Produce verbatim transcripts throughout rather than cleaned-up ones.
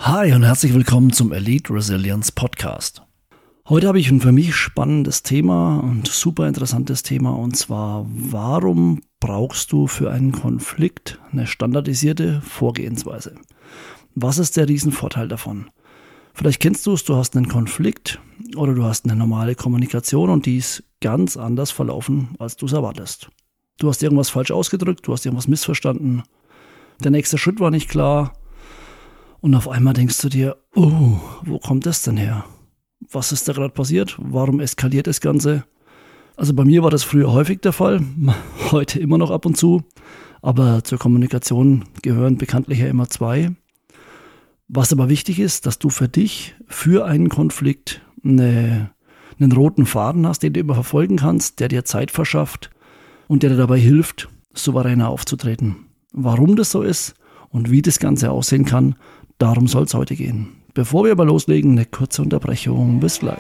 Hi und herzlich willkommen zum Elite Resilience Podcast. Heute habe ich ein für mich spannendes Thema und super interessantes Thema, und zwar: Warum brauchst du für einen Konflikt eine standardisierte Vorgehensweise? Was ist der Riesenvorteil davon? Vielleicht kennst du es, du hast einen Konflikt oder du hast eine normale Kommunikation und die ist ganz anders verlaufen, als du es erwartest. Du hast irgendwas falsch ausgedrückt, du hast irgendwas missverstanden, der nächste Schritt war nicht klar und auf einmal denkst du dir, oh, wo kommt das denn her? Was ist da gerade passiert? Warum eskaliert das Ganze? Also bei mir war das früher häufig der Fall, heute immer noch ab und zu, aber zur Kommunikation gehören bekanntlich ja immer zwei. Was aber wichtig ist, dass du für dich, für einen Konflikt eine, einen roten Faden hast, den du immer verfolgen kannst, der dir Zeit verschafft und der dir dabei hilft, souveräner aufzutreten. Warum das so ist und wie das Ganze aussehen kann, darum soll es heute gehen. Bevor wir aber loslegen, eine kurze Unterbrechung. Bis gleich.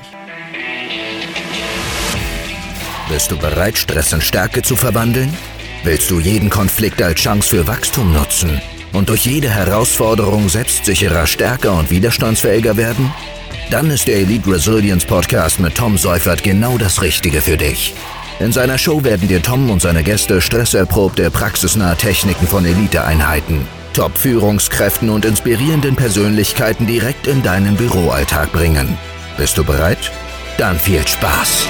Bist du bereit, Stress in Stärke zu verwandeln? Willst du jeden Konflikt als Chance für Wachstum nutzen und durch jede Herausforderung selbstsicherer, stärker und widerstandsfähiger werden? Dann ist der Elite Resilience Podcast mit Tom Seufert genau das Richtige für dich. In seiner Show werden dir Tom und seine Gäste stresserprobte, praxisnahe Techniken von Eliteeinheiten, Top-Führungskräften und inspirierenden Persönlichkeiten direkt in deinen Büroalltag bringen. Bist du bereit? Dann viel Spaß!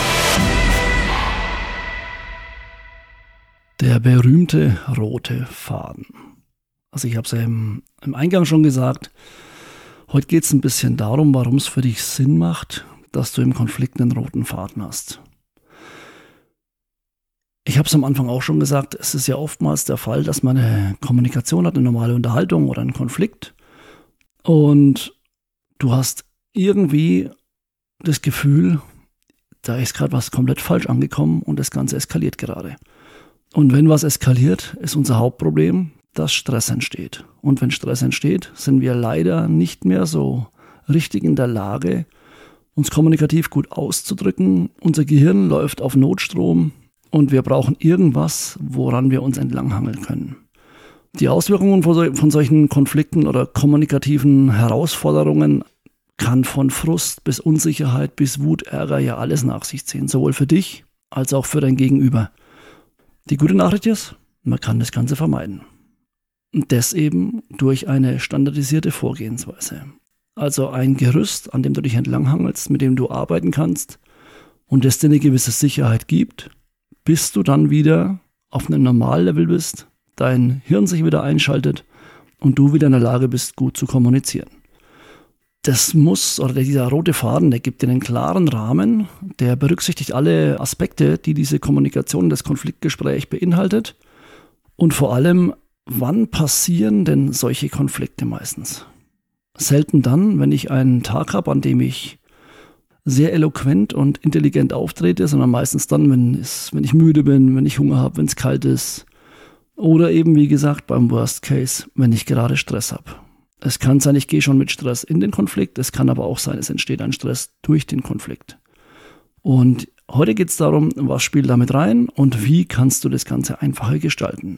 Der berühmte rote Faden. Also ich habe es ja im, im Eingang schon gesagt, heute geht es ein bisschen darum, warum es für dich Sinn macht, dass du im Konflikt einen roten Faden hast. Ich habe es am Anfang auch schon gesagt, es ist ja oftmals der Fall, dass man eine Kommunikation hat, eine normale Unterhaltung oder einen Konflikt und du hast irgendwie das Gefühl, da ist gerade was komplett falsch angekommen und das Ganze eskaliert gerade. Und wenn was eskaliert, ist unser Hauptproblem, dass Stress entsteht. Und wenn Stress entsteht, sind wir leider nicht mehr so richtig in der Lage, uns kommunikativ gut auszudrücken. Unser Gehirn läuft auf Notstrom. Und wir brauchen irgendwas, woran wir uns entlanghangeln können. Die Auswirkungen von solchen Konflikten oder kommunikativen Herausforderungen kann von Frust bis Unsicherheit bis Wut, Ärger ja alles nach sich ziehen. Sowohl für dich als auch für dein Gegenüber. Die gute Nachricht ist, man kann das Ganze vermeiden. Und das eben durch eine standardisierte Vorgehensweise. Also ein Gerüst, an dem du dich entlanghangelst, mit dem du arbeiten kannst und das dir eine gewisse Sicherheit gibt, bis du dann wieder auf einem Normallevel bist, dein Hirn sich wieder einschaltet und du wieder in der Lage bist, gut zu kommunizieren. Das muss, oder dieser rote Faden, der gibt dir einen klaren Rahmen, der berücksichtigt alle Aspekte, die diese Kommunikation, das Konfliktgespräch beinhaltet. Und vor allem, wann passieren denn solche Konflikte meistens? Selten dann, wenn ich einen Tag habe, an dem ich sehr eloquent und intelligent auftrete, sondern meistens dann, wenn, es, wenn ich müde bin, wenn ich Hunger habe, wenn es kalt ist. Oder eben, wie gesagt, beim Worst Case, wenn ich gerade Stress habe. Es kann sein, ich gehe schon mit Stress in den Konflikt, es kann aber auch sein, es entsteht ein Stress durch den Konflikt. Und heute geht es darum, was spielt damit rein und wie kannst du das Ganze einfacher gestalten.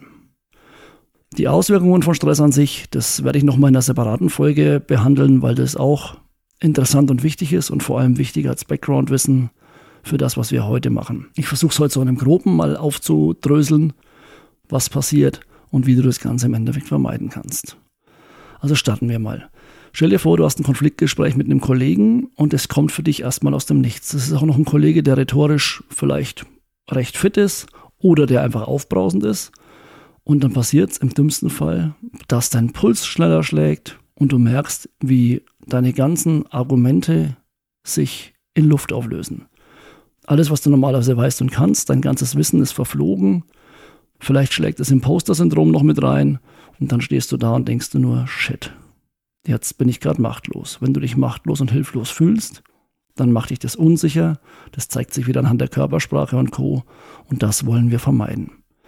Die Auswirkungen von Stress an sich, das werde ich nochmal in einer separaten Folge behandeln, weil das auch interessant und wichtig ist und vor allem wichtig als Background-Wissen für das, was wir heute machen. Ich versuche es heute so in einem Groben mal aufzudröseln, was passiert und wie du das Ganze im Endeffekt vermeiden kannst. Also starten wir mal. Stell dir vor, du hast ein Konfliktgespräch mit einem Kollegen und es kommt für dich erstmal aus dem Nichts. Das ist auch noch ein Kollege, der rhetorisch vielleicht recht fit ist oder der einfach aufbrausend ist. Und dann passiert es im dümmsten Fall, dass dein Puls schneller schlägt und du merkst, wie deine ganzen Argumente sich in Luft auflösen. Alles, was du normalerweise weißt und kannst, dein ganzes Wissen ist verflogen. Vielleicht schlägt das Imposter-Syndrom noch mit rein und dann stehst du da und denkst du nur, shit, jetzt bin ich gerade machtlos. Wenn du dich machtlos und hilflos fühlst, dann macht dich das unsicher. Das zeigt sich wieder anhand der Körpersprache und Co. Und das wollen wir vermeiden.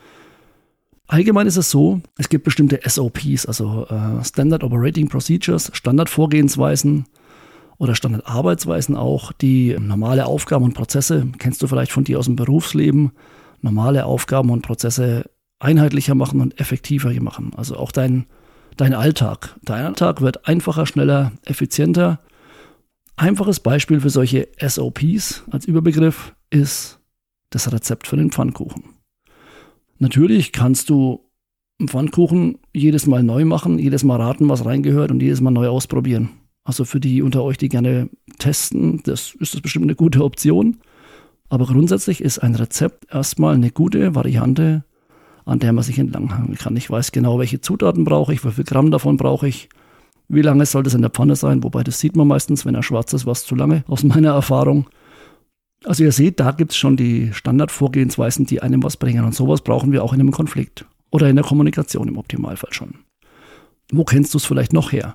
Allgemein ist es so, es gibt bestimmte S O Ps, also äh, Standard Operating Procedures, Standardvorgehensweisen oder Standardarbeitsweisen auch, die normale Aufgaben und Prozesse, kennst du vielleicht von dir aus dem Berufsleben, normale Aufgaben und Prozesse einheitlicher machen und effektiver machen. Also auch dein, Dein Alltag. Dein Alltag wird einfacher, schneller, effizienter. Einfaches Beispiel für solche S O Ps als Überbegriff ist das Rezept für den Pfannkuchen. Natürlich kannst du einen Pfannkuchen jedes Mal neu machen, jedes Mal raten, was reingehört und jedes Mal neu ausprobieren. Also für die unter euch, die gerne testen, das ist das bestimmt eine gute Option. Aber grundsätzlich ist ein Rezept erstmal eine gute Variante, an der man sich entlanghangeln kann. Ich weiß genau, welche Zutaten brauche ich, wie viel Gramm davon brauche ich, wie lange soll das in der Pfanne sein, wobei das sieht man meistens, wenn er schwarz ist, was zu lange, aus meiner Erfahrung. Also ihr seht, da gibt es schon die Standardvorgehensweisen, die einem was bringen. Und sowas brauchen wir auch in einem Konflikt oder in der Kommunikation im Optimalfall schon. Wo kennst du es vielleicht noch her?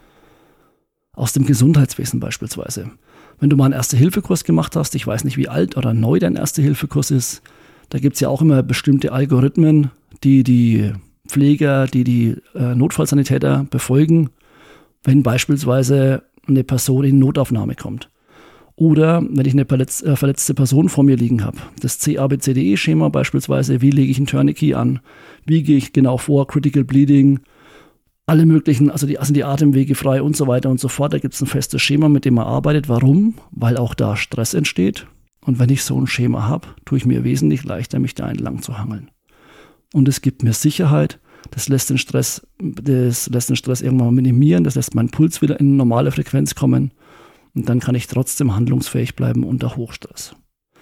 Aus dem Gesundheitswesen beispielsweise. Wenn du mal einen Erste-Hilfe-Kurs gemacht hast, ich weiß nicht, wie alt oder neu dein Erste-Hilfe-Kurs ist, da gibt es ja auch immer bestimmte Algorithmen, die die Pfleger, die die äh, Notfallsanitäter befolgen, wenn beispielsweise eine Person in Notaufnahme kommt. Oder wenn ich eine verletz, äh, verletzte Person vor mir liegen habe. Das C A B C D E-Schema beispielsweise, wie lege ich einen Tourniquet an, wie gehe ich genau vor, Critical Bleeding, alle möglichen, also die, also die Atemwege frei und so weiter und so fort. Da gibt es ein festes Schema, mit dem man arbeitet. Warum? Weil auch da Stress entsteht. Und wenn ich so ein Schema habe, tue ich mir wesentlich leichter, mich da entlang zu hangeln. Und es gibt mir Sicherheit. Das lässt den Stress, das lässt den Stress irgendwann minimieren. Das lässt meinen Puls wieder in normale Frequenz kommen. Und dann kann ich trotzdem handlungsfähig bleiben unter Hochstress.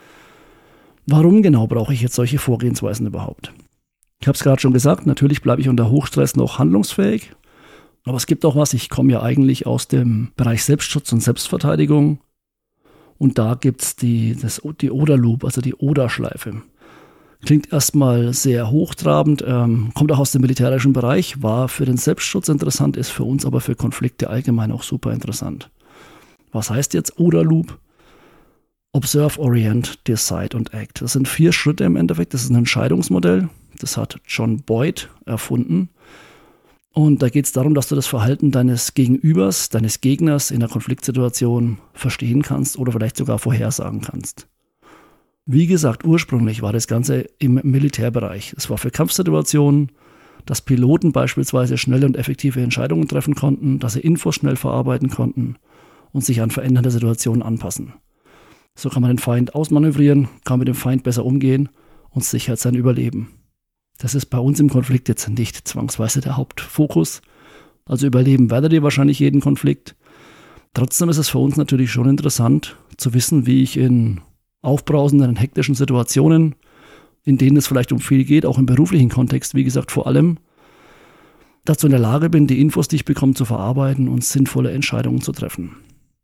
Warum genau brauche ich jetzt solche Vorgehensweisen überhaupt? Ich habe es gerade schon gesagt, natürlich bleibe ich unter Hochstress noch handlungsfähig. Aber es gibt auch was, ich komme ja eigentlich aus dem Bereich Selbstschutz und Selbstverteidigung. Und da gibt es die, das, die Oder-Loop, also die Oder-Schleife. Klingt erstmal sehr hochtrabend, ähm, kommt auch aus dem militärischen Bereich, war für den Selbstschutz interessant, ist für uns aber für Konflikte allgemein auch super interessant. Was heißt jetzt Oder-Loop? Observe, Orient, Decide und Act. Das sind vier Schritte im Endeffekt, das ist ein Entscheidungsmodell. Das hat John Boyd erfunden. Und da geht es darum, dass du das Verhalten deines Gegenübers, deines Gegners in einer Konfliktsituation verstehen kannst oder vielleicht sogar vorhersagen kannst. Wie gesagt, ursprünglich war das Ganze im Militärbereich. Es war für Kampfsituationen, dass Piloten beispielsweise schnelle und effektive Entscheidungen treffen konnten, dass sie Infos schnell verarbeiten konnten und sich an verändernde Situationen anpassen. So kann man den Feind ausmanövrieren, kann mit dem Feind besser umgehen und sichert sein Überleben. Das ist bei uns im Konflikt jetzt nicht zwangsweise der Hauptfokus. Also überleben werdet ihr wahrscheinlich jeden Konflikt. Trotzdem ist es für uns natürlich schon interessant zu wissen, wie ich in aufbrausenden, hektischen Situationen, in denen es vielleicht um viel geht, auch im beruflichen Kontext, wie gesagt, vor allem, dazu in der Lage bin, die Infos, die ich bekomme, zu verarbeiten und sinnvolle Entscheidungen zu treffen.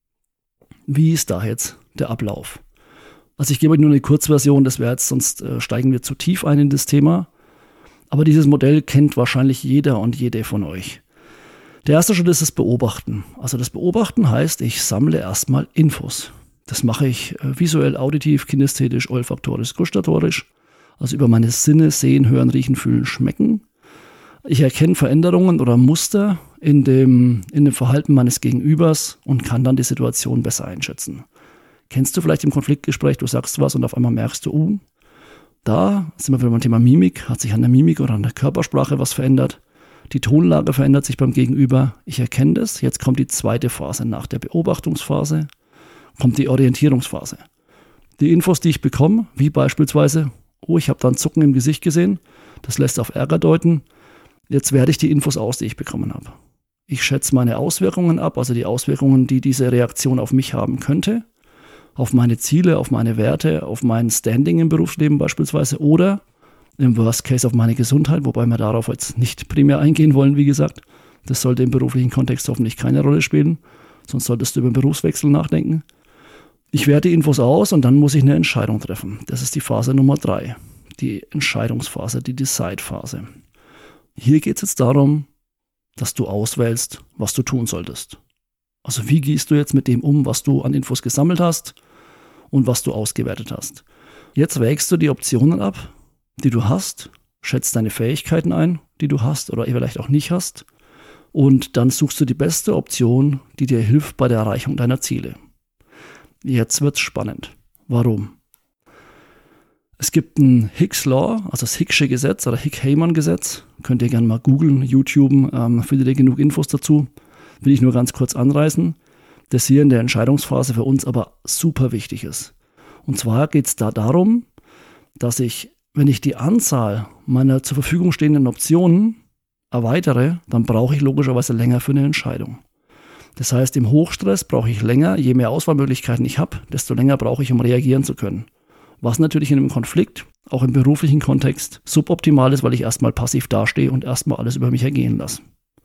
Wie ist da jetzt der Ablauf? Also ich gebe euch nur eine Kurzversion, das wäre jetzt, sonst äh, steigen wir zu tief ein in das Thema. Aber dieses Modell kennt wahrscheinlich jeder und jede von euch. Der erste Schritt ist das Beobachten. Also das Beobachten heißt, ich sammle erstmal Infos. Das mache ich äh, visuell, auditiv, kinästhetisch, olfaktorisch, gustatorisch. Also über meine Sinne sehen, hören, riechen, fühlen, schmecken. Ich erkenne Veränderungen oder Muster in dem, in dem Verhalten meines Gegenübers und kann dann die Situation besser einschätzen. Kennst du vielleicht im Konfliktgespräch, du sagst was und auf einmal merkst du, uh, da sind wir wieder beim Thema Mimik, hat sich an der Mimik oder an der Körpersprache was verändert. Die Tonlage verändert sich beim Gegenüber. Ich erkenne das. Jetzt kommt die zweite Phase. Nach der Beobachtungsphase kommt die Orientierungsphase. Die Infos, die ich bekomme, wie beispielsweise, oh, ich habe da ein Zucken im Gesicht gesehen, das lässt auf Ärger deuten. Jetzt werte ich die Infos aus, die ich bekommen habe. Ich schätze meine Auswirkungen ab, also die Auswirkungen, die diese Reaktion auf mich haben könnte, auf meine Ziele, auf meine Werte, auf mein Standing im Berufsleben beispielsweise oder im Worst Case auf meine Gesundheit, wobei wir darauf jetzt nicht primär eingehen wollen, wie gesagt. Das sollte im beruflichen Kontext hoffentlich keine Rolle spielen, sonst solltest du über den Berufswechsel nachdenken. Ich werte die Infos aus und dann muss ich eine Entscheidung treffen. Das ist die Phase Nummer drei, die Entscheidungsphase, die Decide-Phase. Hier geht es jetzt darum, dass du auswählst, was du tun solltest. Also wie gehst du jetzt mit dem um, was du an Infos gesammelt hast und was du ausgewertet hast. Jetzt wägst du die Optionen ab, die du hast, schätzt deine Fähigkeiten ein, die du hast oder vielleicht auch nicht hast und dann suchst du die beste Option, die dir hilft bei der Erreichung deiner Ziele. Jetzt wird's spannend. Warum? Es gibt ein Hicks Law, also das Hicksche Gesetz oder Hick-Heyman-Gesetz, Könnt ihr gerne mal googeln, YouTube, ähm, findet ihr genug Infos dazu. Will ich nur ganz kurz anreißen, das hier in der Entscheidungsphase für uns aber super wichtig ist. Und zwar geht es da darum, dass ich, wenn ich die Anzahl meiner zur Verfügung stehenden Optionen erweitere, dann brauche ich logischerweise länger für eine Entscheidung. Das heißt, im Hochstress brauche ich länger, je mehr Auswahlmöglichkeiten ich habe, desto länger brauche ich, um reagieren zu können. Was natürlich in einem Konflikt, auch im beruflichen Kontext, suboptimal ist, weil ich erstmal passiv dastehe und erstmal alles über mich ergehen lasse.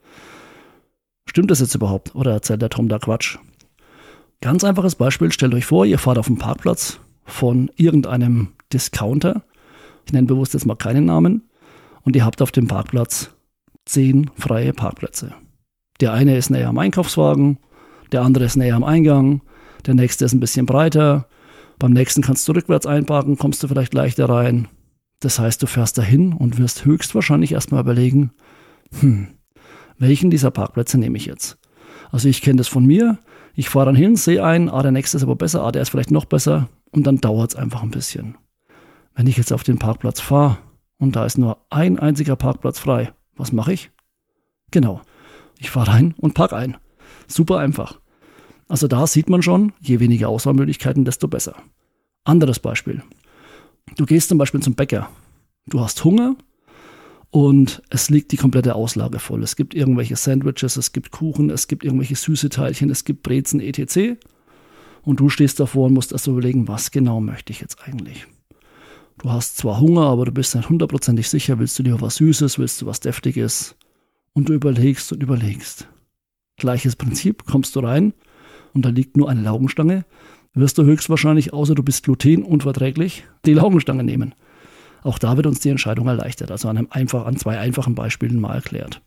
Stimmt das jetzt überhaupt? Oder erzählt der Tom da Quatsch? Ganz einfaches Beispiel, stellt euch vor, ihr fahrt auf dem Parkplatz von irgendeinem Discounter, ich nenne bewusst jetzt mal keinen Namen, und ihr habt auf dem Parkplatz zehn freie Parkplätze. Der eine ist näher am Einkaufswagen, der andere ist näher am Eingang, der nächste ist ein bisschen breiter, beim nächsten kannst du rückwärts einparken, kommst du vielleicht leichter rein. Das heißt, du fährst dahin und wirst höchstwahrscheinlich erstmal überlegen, hm, welchen dieser Parkplätze nehme ich jetzt? Also ich kenne das von mir, ich fahre dann hin, sehe einen, ah, der nächste ist aber besser, ah, der ist vielleicht noch besser und dann dauert es einfach ein bisschen. Wenn ich jetzt auf den Parkplatz fahre und da ist nur ein einziger Parkplatz frei, was mache ich? Genau, ich fahre rein und parke ein. Super einfach. Also da sieht man schon, je weniger Auswahlmöglichkeiten, desto besser. Anderes Beispiel. Du gehst zum Beispiel zum Bäcker. Du hast Hunger und es liegt die komplette Auslage voll. Es gibt irgendwelche Sandwiches, es gibt Kuchen, es gibt irgendwelche süße Teilchen, es gibt Brezen, et cetera. Und du stehst davor und musst erst überlegen, was genau möchte ich jetzt eigentlich? Du hast zwar Hunger, aber du bist nicht hundertprozentig sicher, willst du lieber was Süßes, willst du was Deftiges? Und du überlegst und überlegst. Gleiches Prinzip, kommst du rein und da liegt nur eine Laugenstange, wirst du höchstwahrscheinlich, außer du bist glutenunverträglich, die Laugenstange nehmen. Auch da wird uns die Entscheidung erleichtert, also an, einem einfach, an zwei einfachen Beispielen mal erklärt.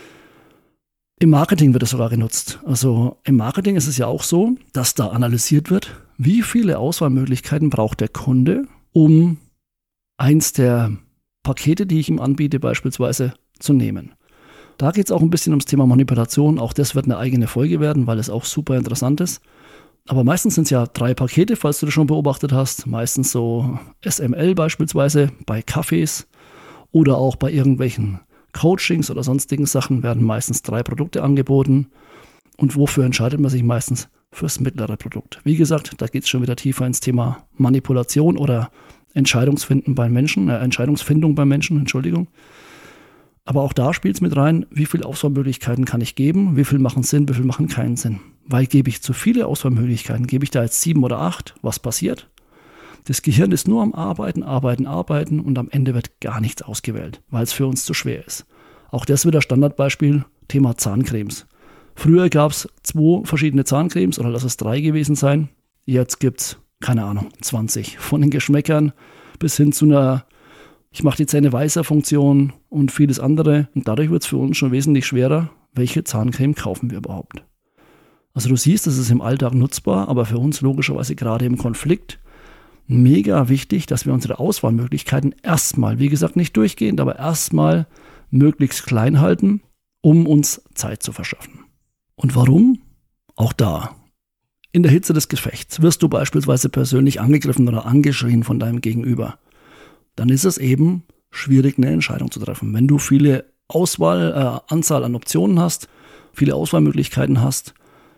Im Marketing wird es sogar genutzt. Also im Marketing ist es ja auch so, dass da analysiert wird, wie viele Auswahlmöglichkeiten braucht der Kunde, um eins der Pakete, die ich ihm anbiete, beispielsweise zu nehmen. Da geht es auch ein bisschen ums Thema Manipulation. Auch das wird eine eigene Folge werden, weil es auch super interessant ist. Aber meistens sind es ja drei Pakete, falls du das schon beobachtet hast. Meistens so S M L beispielsweise bei Kaffees oder auch bei irgendwelchen Coachings oder sonstigen Sachen werden meistens drei Produkte angeboten. Und wofür entscheidet man sich meistens? Fürs mittlere Produkt. Wie gesagt, da geht es schon wieder tiefer ins Thema Manipulation oder Entscheidungsfinden beim Menschen, äh, Entscheidungsfindung beim Menschen, Entschuldigung. Aber auch da spielt es mit rein, wie viele Auswahlmöglichkeiten kann ich geben, wie viel machen Sinn, wie viel machen keinen Sinn. Weil gebe ich zu viele Auswahlmöglichkeiten, gebe ich da jetzt sieben oder acht, was passiert? Das Gehirn ist nur am Arbeiten, Arbeiten, Arbeiten und am Ende wird gar nichts ausgewählt, weil es für uns zu schwer ist. Auch das wieder Standardbeispiel, Thema Zahncremes. Früher gab es zwei verschiedene Zahncremes oder lass es drei gewesen sein. Jetzt gibt es, keine Ahnung, zwanzig. Von den Geschmäckern bis hin zu einer Ich mache die Zähne weißer Funktion und vieles andere. Und dadurch wird es für uns schon wesentlich schwerer, welche Zahncreme kaufen wir überhaupt. Also du siehst, das ist im Alltag nutzbar, aber für uns logischerweise gerade im Konflikt mega wichtig, dass wir unsere Auswahlmöglichkeiten erstmal, wie gesagt, nicht durchgehend, aber erstmal möglichst klein halten, um uns Zeit zu verschaffen. Und warum? Auch da. In der Hitze des Gefechts wirst du beispielsweise persönlich angegriffen oder angeschrien von deinem Gegenüber. Dann ist es eben schwierig, eine Entscheidung zu treffen. Wenn du viele Auswahl, äh, Anzahl an Optionen hast, viele Auswahlmöglichkeiten hast,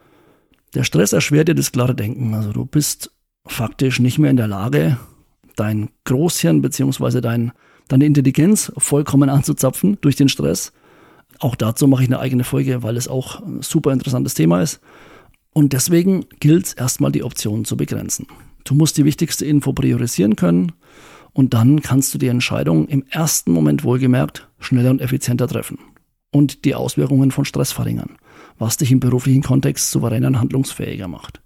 der Stress erschwert dir das klare Denken. Also du bist faktisch nicht mehr in der Lage, dein Großhirn bzw. Dein, deine Intelligenz vollkommen anzuzapfen durch den Stress. Auch dazu mache ich eine eigene Folge, weil es auch ein super interessantes Thema ist. Und deswegen gilt es erstmal, die Optionen zu begrenzen. Du musst die wichtigste Info priorisieren können und dann kannst du die Entscheidung im ersten Moment wohlgemerkt schneller und effizienter treffen und die Auswirkungen von Stress verringern, was dich im beruflichen Kontext souveräner und handlungsfähiger macht.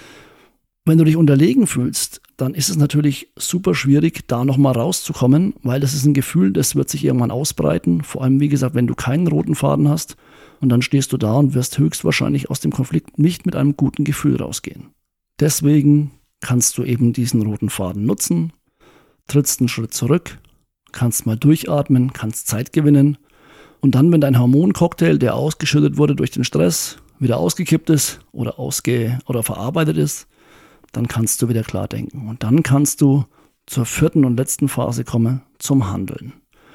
Wenn du dich unterlegen fühlst, dann ist es natürlich super schwierig, da nochmal rauszukommen, weil das ist ein Gefühl, das wird sich irgendwann ausbreiten. Vor allem, wie gesagt, wenn du keinen roten Faden hast und dann stehst du da und wirst höchstwahrscheinlich aus dem Konflikt nicht mit einem guten Gefühl rausgehen. Deswegen kannst du eben diesen roten Faden nutzen, trittst einen Schritt zurück, kannst mal durchatmen, kannst Zeit gewinnen und dann, wenn dein Hormoncocktail, der ausgeschüttet wurde durch den Stress, wieder ausgekippt ist oder, ausge- oder verarbeitet ist, dann kannst du wieder klar denken. Und dann kannst du zur vierten und letzten Phase kommen, zum Handeln.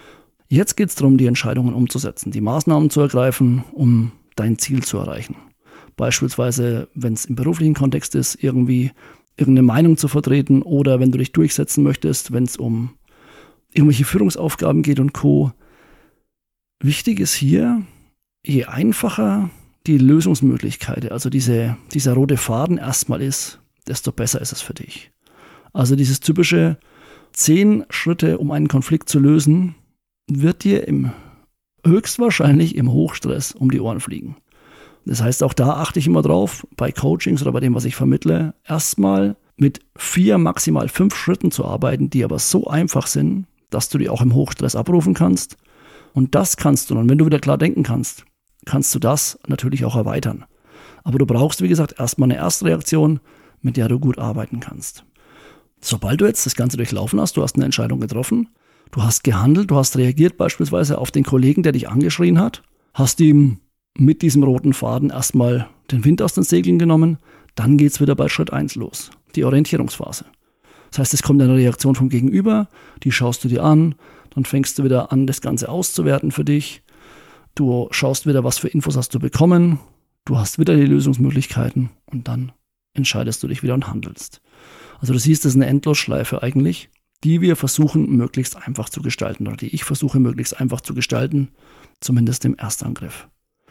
Jetzt geht es darum, die Entscheidungen umzusetzen, die Maßnahmen zu ergreifen, um dein Ziel zu erreichen. Beispielsweise, wenn es im beruflichen Kontext ist, irgendwie irgendeine Meinung zu vertreten oder wenn du dich durchsetzen möchtest, wenn es um irgendwelche Führungsaufgaben geht und Co. Wichtig ist hier, je einfacher die Lösungsmöglichkeit, also diese, dieser rote Faden erstmal ist, desto besser ist es für dich. Also dieses typische zehn Schritte, um einen Konflikt zu lösen, wird dir im höchstwahrscheinlich im Hochstress um die Ohren fliegen. Das heißt, auch da achte ich immer drauf, bei Coachings oder bei dem, was ich vermittle, erstmal mit vier, maximal fünf Schritten zu arbeiten, die aber so einfach sind, dass du die auch im Hochstress abrufen kannst. Und das kannst du, und wenn du wieder klar denken kannst, kannst du das natürlich auch erweitern. Aber du brauchst, wie gesagt, erstmal eine Erstreaktion, mit der du gut arbeiten kannst. Sobald du jetzt das Ganze durchlaufen hast, du hast eine Entscheidung getroffen, du hast gehandelt, du hast reagiert beispielsweise auf den Kollegen, der dich angeschrien hat, hast ihm mit diesem roten Faden erstmal den Wind aus den Segeln genommen, dann geht es wieder bei Schritt eins los, die Orientierungsphase. Das heißt, es kommt eine Reaktion vom Gegenüber, die schaust du dir an, dann fängst du wieder an, das Ganze auszuwerten für dich, du schaust wieder, was für Infos hast du bekommen, du hast wieder die Lösungsmöglichkeiten und dann entscheidest du dich wieder und handelst. Also du siehst, das ist eine Endlosschleife eigentlich, die wir versuchen, möglichst einfach zu gestalten oder die ich versuche, möglichst einfach zu gestalten, zumindest im Erstangriff.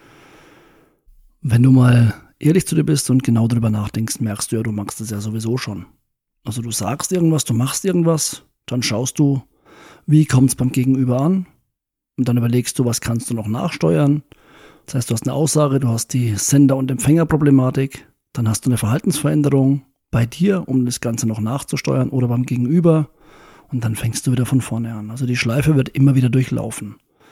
Wenn du mal ehrlich zu dir bist und genau darüber nachdenkst, merkst du ja, du machst es ja sowieso schon. Also du sagst irgendwas, du machst irgendwas, dann schaust du, wie kommt es beim Gegenüber an und dann überlegst du, was kannst du noch nachsteuern. Das heißt, du hast eine Aussage, du hast die Sender- und Empfängerproblematik, dann hast du eine Verhaltensveränderung bei dir, um das Ganze noch nachzusteuern oder beim Gegenüber. Und dann fängst du wieder von vorne an. Also die Schleife wird immer wieder durchlaufen.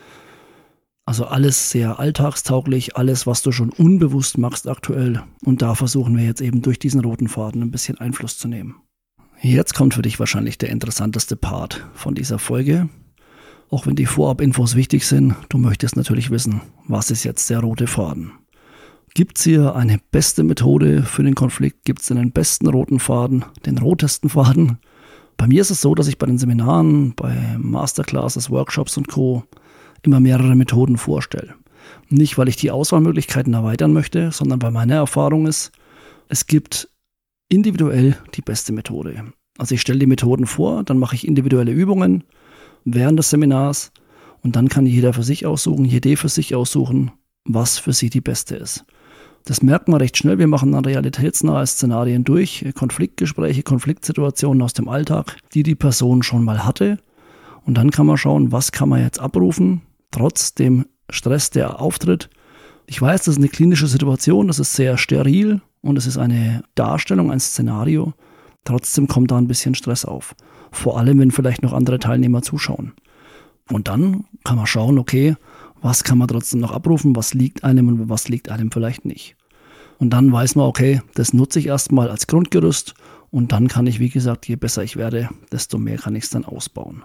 Also alles sehr alltagstauglich, alles, was du schon unbewusst machst aktuell. Und da versuchen wir jetzt eben durch diesen roten Faden ein bisschen Einfluss zu nehmen. Jetzt kommt für dich wahrscheinlich der interessanteste Part von dieser Folge. Auch wenn die Vorab-Infos wichtig sind, du möchtest natürlich wissen, was ist jetzt der rote Faden? Gibt es hier eine beste Methode für den Konflikt? Gibt es einen besten roten Faden, den rotesten Faden? Bei mir ist es so, dass ich bei den Seminaren, bei Masterclasses, Workshops und Co. immer mehrere Methoden vorstelle. Nicht, weil ich die Auswahlmöglichkeiten erweitern möchte, sondern weil meine Erfahrung ist, es gibt individuell die beste Methode. Also ich stelle die Methoden vor, dann mache ich individuelle Übungen während des Seminars und dann kann jeder für sich aussuchen, jede für sich aussuchen, was für sie die beste ist. Das merkt man recht schnell. Wir machen dann realitätsnahe Szenarien durch, Konfliktgespräche, Konfliktsituationen aus dem Alltag, die die Person schon mal hatte. Und dann kann man schauen, was kann man jetzt abrufen, trotz dem Stress, der auftritt. Ich weiß, das ist eine klinische Situation, das ist sehr steril und es ist eine Darstellung, ein Szenario. Trotzdem kommt da ein bisschen Stress auf. Vor allem, wenn vielleicht noch andere Teilnehmer zuschauen. Und dann kann man schauen, okay, was kann man trotzdem noch abrufen, was liegt einem und was liegt einem vielleicht nicht. Und dann weiß man, okay, das nutze ich erstmal als Grundgerüst und dann kann ich, wie gesagt, je besser ich werde, desto mehr kann ich es dann ausbauen.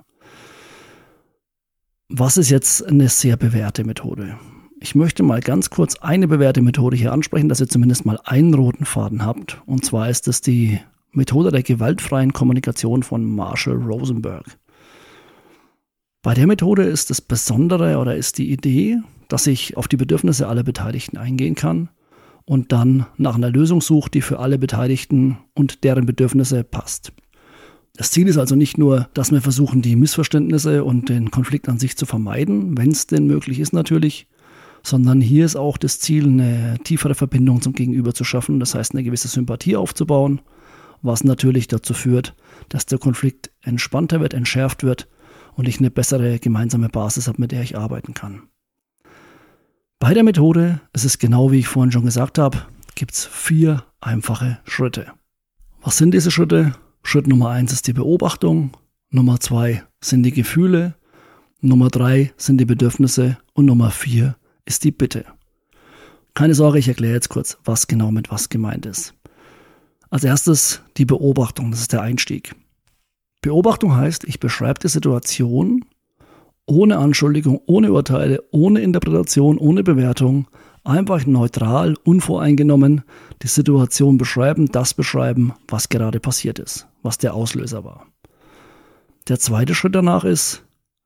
Was ist jetzt eine sehr bewährte Methode? Ich möchte mal ganz kurz eine bewährte Methode hier ansprechen, dass ihr zumindest mal einen roten Faden habt. Und zwar ist es die Methode der gewaltfreien Kommunikation von Marshall Rosenberg. Bei der Methode ist das Besondere oder ist die Idee, dass ich auf die Bedürfnisse aller Beteiligten eingehen kann und dann nach einer Lösung suche, die für alle Beteiligten und deren Bedürfnisse passt. Das Ziel ist also nicht nur, dass wir versuchen, die Missverständnisse und den Konflikt an sich zu vermeiden, wenn es denn möglich ist natürlich, sondern hier ist auch das Ziel, eine tiefere Verbindung zum Gegenüber zu schaffen, das heißt eine gewisse Sympathie aufzubauen, was natürlich dazu führt, dass der Konflikt entspannter wird, entschärft wird und ich eine bessere gemeinsame Basis habe, mit der ich arbeiten kann. Bei der Methode, es ist genau wie ich vorhin schon gesagt habe, gibt es vier einfache Schritte. Was sind diese Schritte? Schritt Nummer eins ist die Beobachtung, Nummer zwei sind die Gefühle, Nummer drei sind die Bedürfnisse und Nummer vier ist die Bitte. Keine Sorge, ich erkläre jetzt kurz, was genau mit was gemeint ist. Als erstes die Beobachtung, das ist der Einstieg. Beobachtung heißt, ich beschreibe die Situation ohne Anschuldigung, ohne Urteile, ohne Interpretation, ohne Bewertung, einfach neutral, unvoreingenommen die Situation beschreiben, das beschreiben, was gerade passiert ist, was der Auslöser war. Der zweite Schritt danach ist,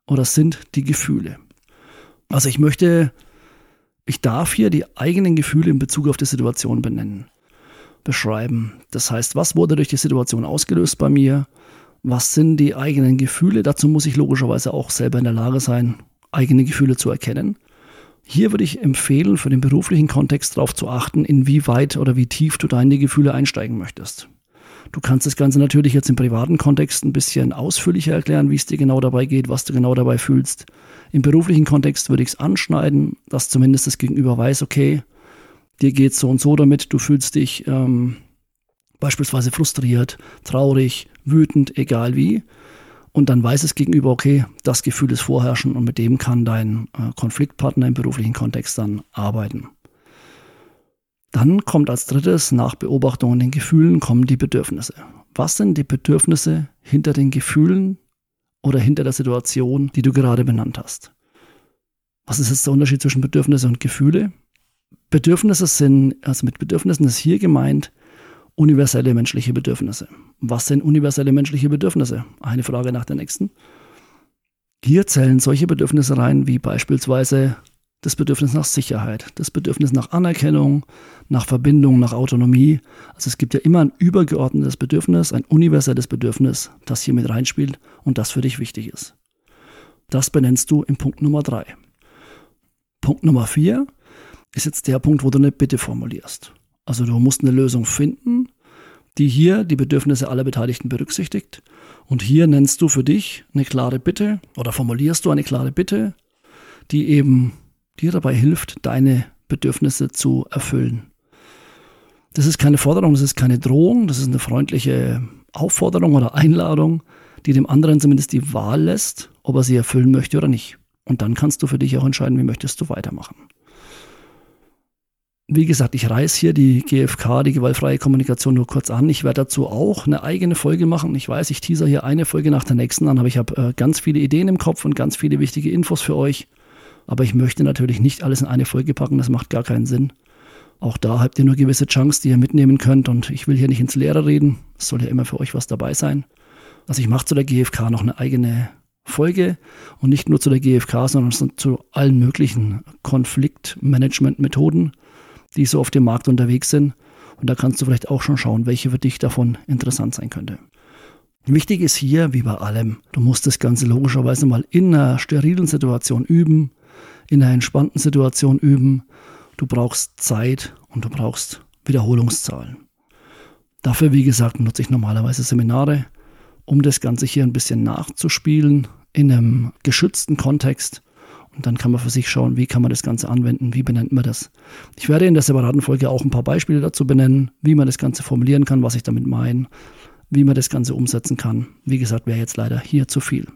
oder sind die Gefühle. Also ich möchte, ich darf hier die eigenen Gefühle in Bezug auf die Situation benennen, beschreiben. Das heißt, was wurde durch die Situation ausgelöst bei mir? Was sind die eigenen Gefühle? Dazu muss ich logischerweise auch selber in der Lage sein, eigene Gefühle zu erkennen. Hier würde ich empfehlen, für den beruflichen Kontext darauf zu achten, inwieweit oder wie tief du da in die Gefühle einsteigen möchtest. Du kannst das Ganze natürlich jetzt im privaten Kontext ein bisschen ausführlicher erklären, wie es dir genau dabei geht, was du genau dabei fühlst. Im beruflichen Kontext würde ich es anschneiden, dass zumindest das Gegenüber weiß, okay, dir geht es so und so damit, du fühlst dich ähm, beispielsweise frustriert, traurig, wütend, egal wie. Und dann weiß es Gegenüber, okay, das Gefühl ist vorherrschend und mit dem kann dein äh, Konfliktpartner im beruflichen Kontext dann arbeiten. Dann kommt als drittes, nach Beobachtung und den Gefühlen, kommen die Bedürfnisse. Was sind die Bedürfnisse hinter den Gefühlen oder hinter der Situation, die du gerade benannt hast? Was ist jetzt der Unterschied zwischen Bedürfnisse und Gefühle? Bedürfnisse sind, also mit Bedürfnissen ist hier gemeint, universelle menschliche Bedürfnisse. Was sind universelle menschliche Bedürfnisse? Eine Frage nach der nächsten. Hier zählen solche Bedürfnisse rein, wie beispielsweise das Bedürfnis nach Sicherheit, das Bedürfnis nach Anerkennung, nach Verbindung, nach Autonomie. Also es gibt ja immer ein übergeordnetes Bedürfnis, ein universelles Bedürfnis, das hier mit reinspielt und das für dich wichtig ist. Das benennst du im Punkt Nummer drei. Punkt Nummer vier ist jetzt der Punkt, wo du eine Bitte formulierst. Also du musst eine Lösung finden, die hier die Bedürfnisse aller Beteiligten berücksichtigt. Und hier nennst du für dich eine klare Bitte oder formulierst du eine klare Bitte, die eben dir dabei hilft, deine Bedürfnisse zu erfüllen. Das ist keine Forderung, das ist keine Drohung, das ist eine freundliche Aufforderung oder Einladung, die dem anderen zumindest die Wahl lässt, ob er sie erfüllen möchte oder nicht. Und dann kannst du für dich auch entscheiden, wie möchtest du weitermachen. Wie gesagt, ich reiße hier die G F K, die gewaltfreie Kommunikation, nur kurz an. Ich werde dazu auch eine eigene Folge machen. Ich weiß, ich teaser hier eine Folge nach der nächsten an, aber ich habe äh, ganz viele Ideen im Kopf und ganz viele wichtige Infos für euch. Aber ich möchte natürlich nicht alles in eine Folge packen, das macht gar keinen Sinn. Auch da habt ihr nur gewisse Chunks, die ihr mitnehmen könnt und ich will hier nicht ins Leere reden. Es soll ja immer für euch was dabei sein. Also ich mache zu der G F K noch eine eigene Folge und nicht nur zu der G F K, sondern zu allen möglichen Konfliktmanagement-Methoden, die so auf dem Markt unterwegs sind. Und da kannst du vielleicht auch schon schauen, welche für dich davon interessant sein könnte. Wichtig ist hier, wie bei allem, du musst das Ganze logischerweise mal in einer sterilen Situation üben, in einer entspannten Situation üben. Du brauchst Zeit und du brauchst Wiederholungszahlen. Dafür, wie gesagt, nutze ich normalerweise Seminare, um das Ganze hier ein bisschen nachzuspielen in einem geschützten Kontext. Und dann kann man für sich schauen, wie kann man das Ganze anwenden, wie benennt man das. Ich werde in der separaten Folge auch ein paar Beispiele dazu benennen, wie man das Ganze formulieren kann, was ich damit meine, wie man das Ganze umsetzen kann. Wie gesagt, wäre jetzt leider hier zu viel.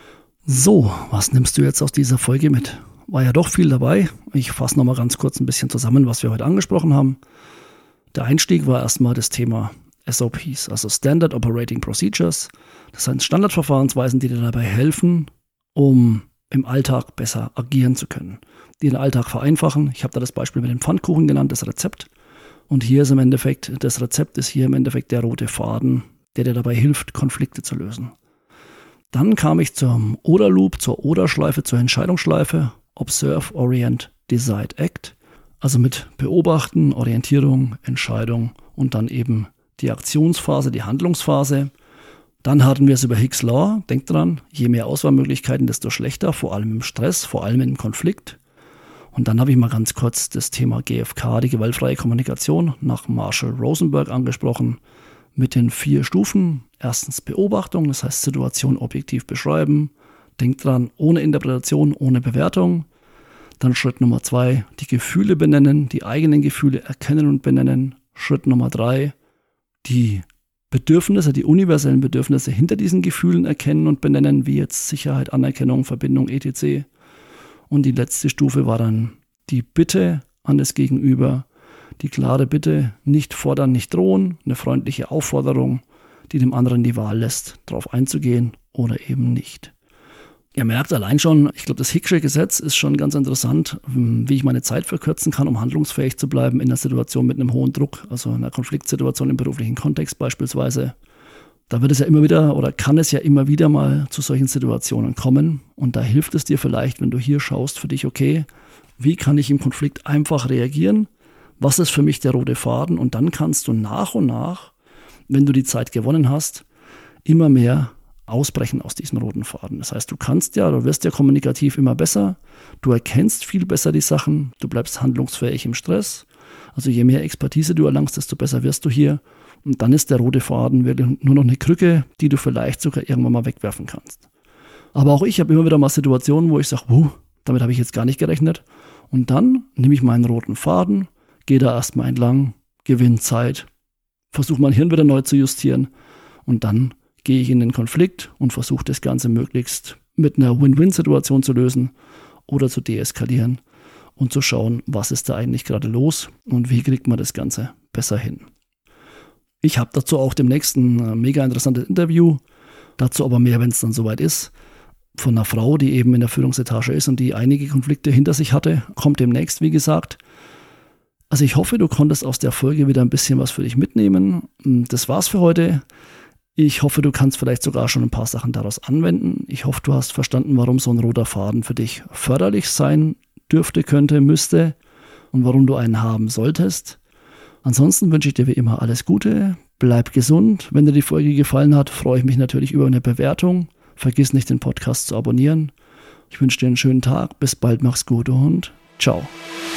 So, was nimmst du jetzt aus dieser Folge mit? War ja doch viel dabei. Ich fasse nochmal ganz kurz ein bisschen zusammen, was wir heute angesprochen haben. Der Einstieg war erstmal das Thema S O Ps, also Standard Operating Procedures. Das sind Standardverfahrensweisen, die dir dabei helfen, um im Alltag besser agieren zu können, die den Alltag vereinfachen. Ich habe da das Beispiel mit dem Pfannkuchen genannt, das Rezept. Und hier ist im Endeffekt, das Rezept ist hier im Endeffekt der rote Faden, der dir dabei hilft, Konflikte zu lösen. Dann kam ich zum Oder-Loop, zur Oder-Schleife, zur Entscheidungsschleife, Observe, Orient, Decide, Act. Also mit Beobachten, Orientierung, Entscheidung und dann eben die Aktionsphase, die Handlungsphase. Dann hatten wir es über Hicks Law. Denkt dran, je mehr Auswahlmöglichkeiten, desto schlechter, vor allem im Stress, vor allem im Konflikt. Und dann habe ich mal ganz kurz das Thema G F K, die gewaltfreie Kommunikation, nach Marshall Rosenberg angesprochen, mit den vier Stufen. Erstens Beobachtung, das heißt Situation objektiv beschreiben. Denkt dran, ohne Interpretation, ohne Bewertung. Dann Schritt Nummer zwei, die Gefühle benennen, die eigenen Gefühle erkennen und benennen. Schritt Nummer drei, die Bedürfnisse, die universellen Bedürfnisse hinter diesen Gefühlen erkennen und benennen, wie jetzt Sicherheit, Anerkennung, Verbindung, et cetera. Und die letzte Stufe war dann die Bitte an das Gegenüber, die klare Bitte, nicht fordern, nicht drohen, eine freundliche Aufforderung, die dem anderen die Wahl lässt, darauf einzugehen oder eben nicht. Ihr merkt allein schon, ich glaube, das Hicksche Gesetz ist schon ganz interessant, wie ich meine Zeit verkürzen kann, um handlungsfähig zu bleiben in einer Situation mit einem hohen Druck, also in einer Konfliktsituation im beruflichen Kontext beispielsweise. Da wird es ja immer wieder oder kann es ja immer wieder mal zu solchen Situationen kommen. Und da hilft es dir vielleicht, wenn du hier schaust für dich, okay, wie kann ich im Konflikt einfach reagieren? Was ist für mich der rote Faden? Und dann kannst du nach und nach, wenn du die Zeit gewonnen hast, immer mehr ausbrechen aus diesem roten Faden. Das heißt, du kannst ja, du wirst ja kommunikativ immer besser, du erkennst viel besser die Sachen, du bleibst handlungsfähig im Stress. Also je mehr Expertise du erlangst, desto besser wirst du hier. Und dann ist der rote Faden wirklich nur noch eine Krücke, die du vielleicht sogar irgendwann mal wegwerfen kannst. Aber auch ich habe immer wieder mal Situationen, wo ich sage, uh, damit habe ich jetzt gar nicht gerechnet. Und dann nehme ich meinen roten Faden, gehe da erstmal entlang, gewinne Zeit, versuche mein Hirn wieder neu zu justieren und dann gehe ich in den Konflikt und versuche das Ganze möglichst mit einer Win-Win-Situation zu lösen oder zu deeskalieren und zu schauen, was ist da eigentlich gerade los und wie kriegt man das Ganze besser hin. Ich habe dazu auch demnächst ein mega interessantes Interview, dazu aber mehr, wenn es dann soweit ist, von einer Frau, die eben in der Führungsetage ist und die einige Konflikte hinter sich hatte, kommt demnächst, wie gesagt. Also ich hoffe, du konntest aus der Folge wieder ein bisschen was für dich mitnehmen. Das war's für heute. Ich hoffe, du kannst vielleicht sogar schon ein paar Sachen daraus anwenden. Ich hoffe, du hast verstanden, warum so ein roter Faden für dich förderlich sein dürfte, könnte, müsste und warum du einen haben solltest. Ansonsten wünsche ich dir wie immer alles Gute, bleib gesund. Wenn dir die Folge gefallen hat, freue ich mich natürlich über eine Bewertung. Vergiss nicht, den Podcast zu abonnieren. Ich wünsche dir einen schönen Tag, bis bald, mach's gut und ciao.